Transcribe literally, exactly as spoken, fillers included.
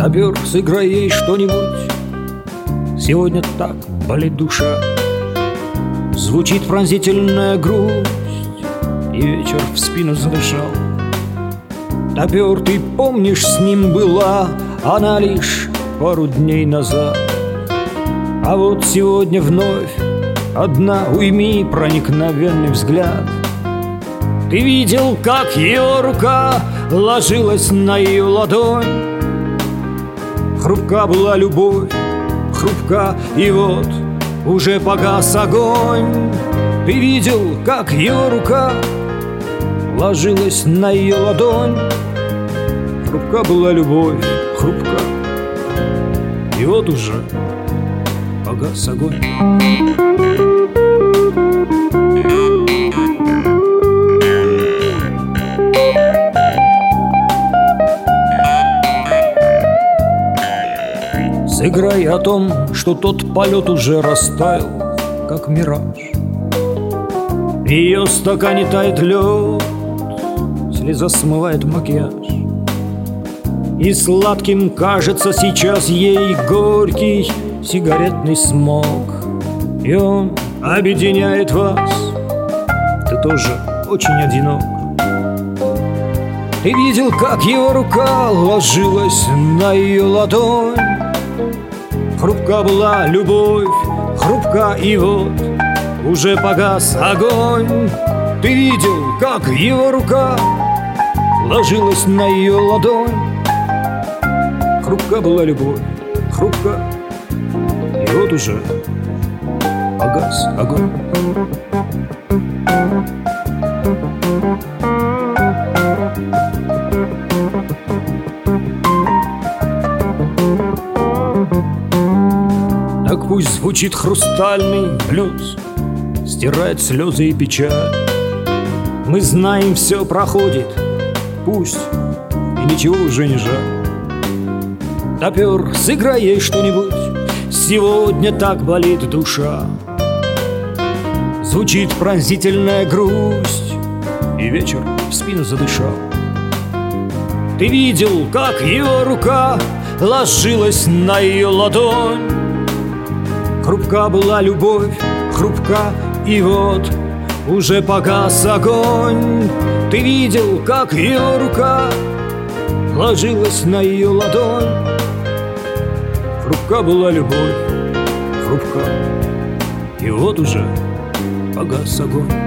Топер, сыграй ей что-нибудь, сегодня так болит душа. Звучит пронзительная грусть, и вечер в спину задышал. Топер, ты помнишь, с ним была она лишь пару дней назад. А вот сегодня вновь одна, уйми проникновенный взгляд. Ты видел, как ее рука ложилась на ее ладонь. Хрупка была любовь, хрупка, и вот уже погас огонь. Ты видел, как ее рука ложилась на ее ладонь. Хрупка была любовь, хрупка, и вот уже погас огонь. Сыграй о том, что тот полет уже растаял, как мираж. В ее стакане тает лед, слеза смывает макияж. И сладким кажется сейчас ей горький сигаретный смог. И он объединяет вас, ты тоже очень одинок. Ты видел, как его рука ложилась на ее ладонь. Хрупка была любовь, хрупка, и вот уже погас огонь. Ты видел, как его рука ложилась на ее ладонь. Хрупка была любовь, хрупка, и вот уже погас огонь. Так пусть звучит хрустальный блюз, стирает слезы и печаль. Мы знаем, все проходит, пусть, и ничего уже не жаль. Топер, сыграй ей что-нибудь, сегодня так болит душа. Звучит пронзительная грусть, и вечер в спину задышал. Ты видел, как ее рука ложилась на ее ладонь. Хрупка была любовь, хрупка, и вот уже погас огонь. Ты видел, как ее рука ложилась на ее ладонь. Хрупка была любовь, хрупка, и вот уже погас огонь.